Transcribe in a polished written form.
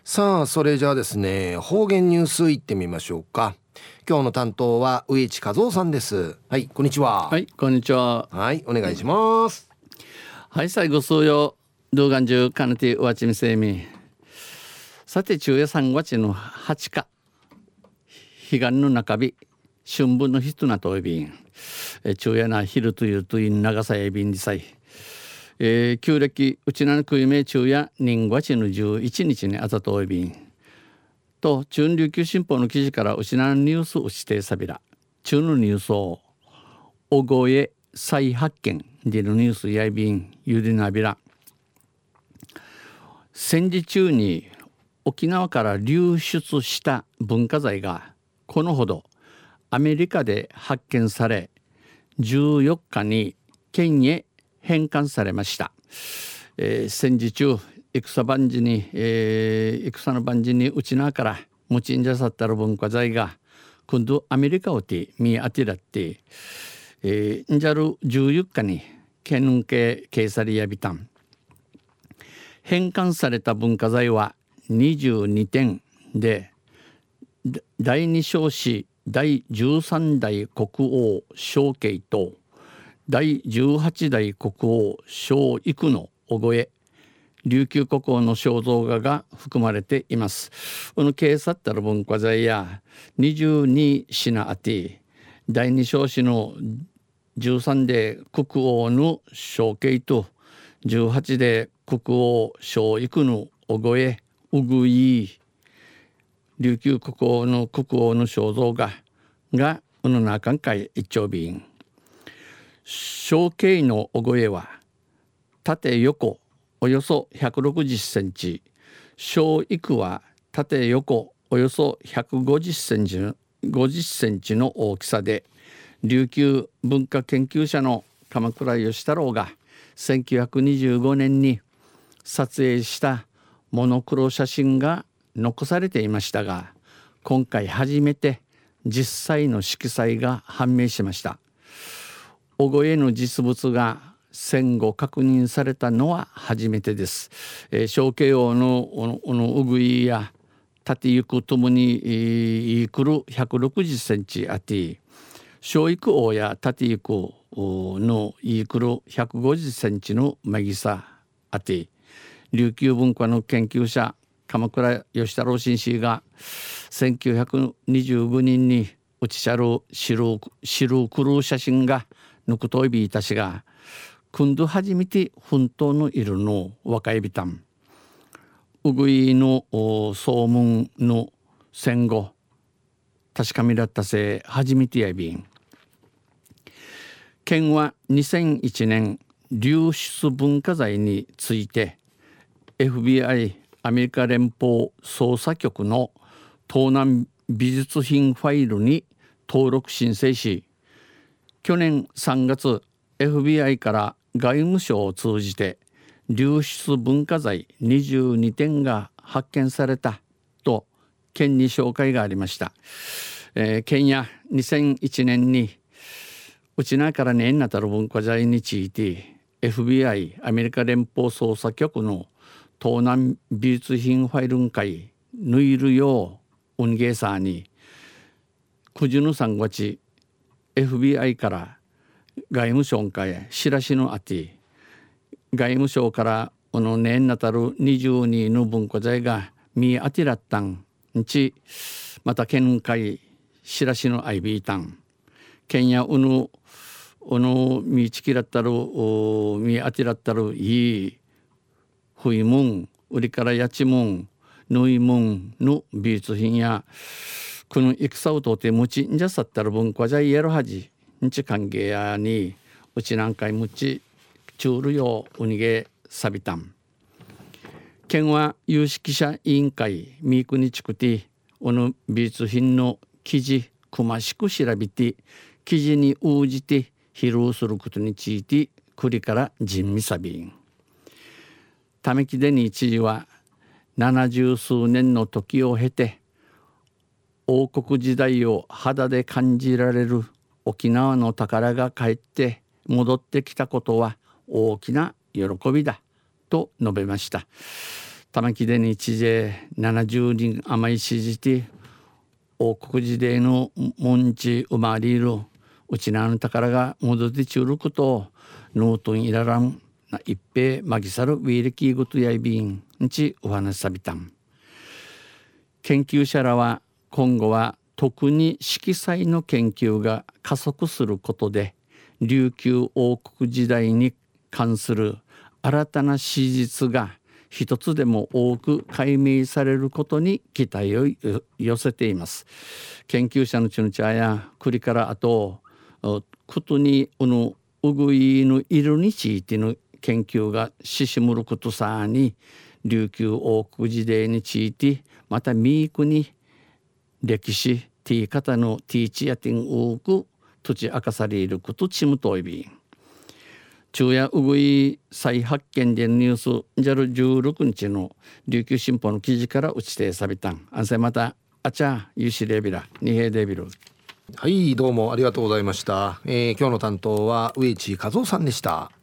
さあ、それじゃあですね、方言ニュースいってみましょうか。今日の担当は植地和夫さんです。はい、こんにちは。 はい、こんにちは。 はい、お願いします。 はい、最後数曜動画中カナティワチミセミ。さて、昼夜3月の8日、彼岸の中日、春分の日となといびん。昼夜な昼というといん長さえびんにさい。旧暦うちなのくいめ昼夜人月の11日にあたといびん。と、中琉球新報の記事からうちなのニュースを指定さびら。中のニュースを、おごえ再発見でのニュースやいびんゆでなびら。戦時中に沖縄から流出した文化財がこのほどアメリカで発見され、14日に県へ返還されました。戦時中戦番地に、戦の番地にうちなから持ちんじゃさったる文化財が今度アメリカをて見当てらって、んじゃる14日に県警ケーサリアビタン返還された文化財は22点で、第二少子第13代国王小慶と第18代国王小幾の覚え琉球国王の肖像画が含まれています。この警察たる文化財や22品あて第二少子の13で国王の小慶と18で国王小幾の覚えうぐい琉球国王の肖像画がこの中んかい一丁瓶小慶の覚えは縦横およそ160センチ、小幾は縦横およそ150センチ50センチの大きさで、琉球文化研究者の鎌倉義太郎が1925年に撮影したモノクロ写真が残されていましたが、今回初めて実際の色彩が判明しました。覚えの実物が戦後確認されたのは初めてです。小慶王のうぐいや縦ゆくともにいくる160センチあて、小幾王や縦ゆくのいくる150センチのまぎさあて、琉球文化の研究者鎌倉義太郎紳士が1925年にうちしゃる白黒写真がぬくといびいたしが、今度初めて本当のいるの若いびたんうぐいの総門の戦後確かめだったせ初めてやびん。県は2001年流出文化財について FBI アメリカ連邦捜査局の盗難美術品ファイルに登録申請し、去年3月 FBI から外務省を通じて流出文化財22点が発見されたと県に紹介がありました。県や2001年にうちなから年なたる文化財について FBI アメリカ連邦捜査局の盗難美術品ファイルン会ぬいるよう運ゲーサーに9時の3月 FBI から外務省へ知らしのあて、外務省からこの年なたる22の文化財が見当てらったんち、また県会知らしのアイビータン県や見つきらったる見当てらったるいいふいもん売りからやちもんぬいもんの美術品やこの戦をとってむちんじゃさったる文化財やるはじんち歓迎やにうちなんかいむちチュールようにげさびたん。県は有識者委員会ミークにちくておの美術品の記事くましく調べて記事に応じて披露することについて栗から人味さびん。ためきでに知事は70数年の時を経て王国時代を肌で感じられる沖縄の宝が帰って戻ってきたことは大きな喜びだと述べました。 玉城でに知事70人余り支持て王国時代の門地生まれるうちなの宝が戻ってちゅることをノートンイラランな一平マギサルウィーレキーグとやいびんんちお話さびたん。研究者らは今後は特に色彩の研究が加速することで琉球王国時代に関する新たな史実が一つでも多く解明されることに期待を寄せています。研究者のちぬちゃや栗からあとことにうぐいのいるについての研究がししむることさに琉球王国時代についてまたミークに歴史ティー方のティーチやティン多く土地明かされることちむといびん昼夜うぐい再発見でニュースジャル16日の琉球新報の記事から打ちてさびたんあんせまたあちゃゆしレビラ二平デビル。 はい、どうもありがとうございました。今日の担当は上地和夫さんでした。